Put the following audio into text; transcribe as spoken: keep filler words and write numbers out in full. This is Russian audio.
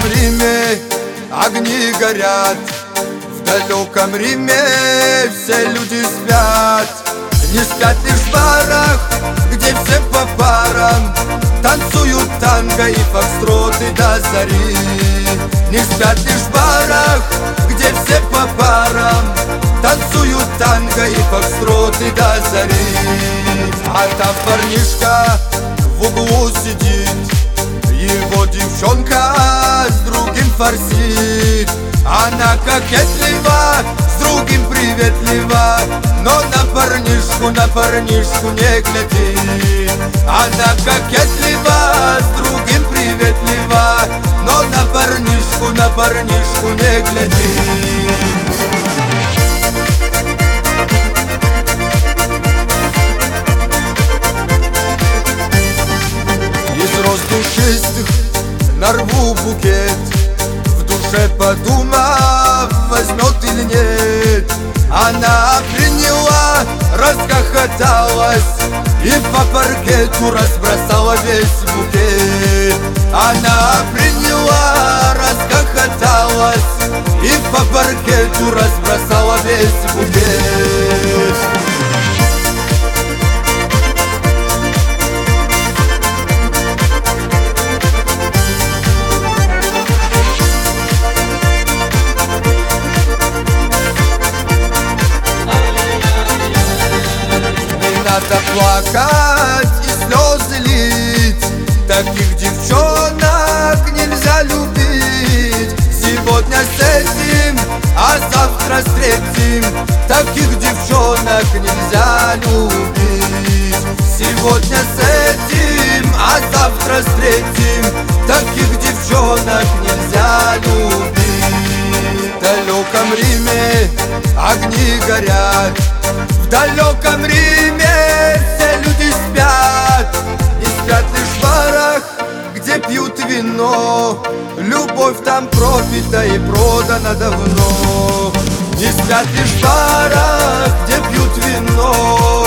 Риме огни горят, в далеком Риме все люди спят. Не спят лишь в барах, где все по парам танцуют танго и фокстроты до зари. Не спят лишь в барах, где все по парам танцуют танго и фокстроты до зари. А там парнишка в углу сидит, его девчонка с другим форсит. Она кокетлива, с другим приветлива, но на парнишку, на парнишку не глядит. Она кокетлива, с другим приветлива, но на парнишку, на парнишку не глядит. Из роз душистых нарву букет, в душе подумав, возьмет или нет. Она приняла, расхохоталась и по паркету разбросала весь букет. Она приняла, расхохоталась и по паркету разбросала весь букет. Надо плакать и слезы лить, таких девчонок нельзя любить. Сегодня с этим, а завтра с третьим, таких девчонок нельзя любить. Сегодня с этим, а завтра с третьим, таких девчонок нельзя любить. В далеком Риме огни горят, в далеком Риме все люди спят. Не спят лишь в барах, где пьют вино, любовь там пропита и продана давно. Не спят лишь в барах, где пьют вино,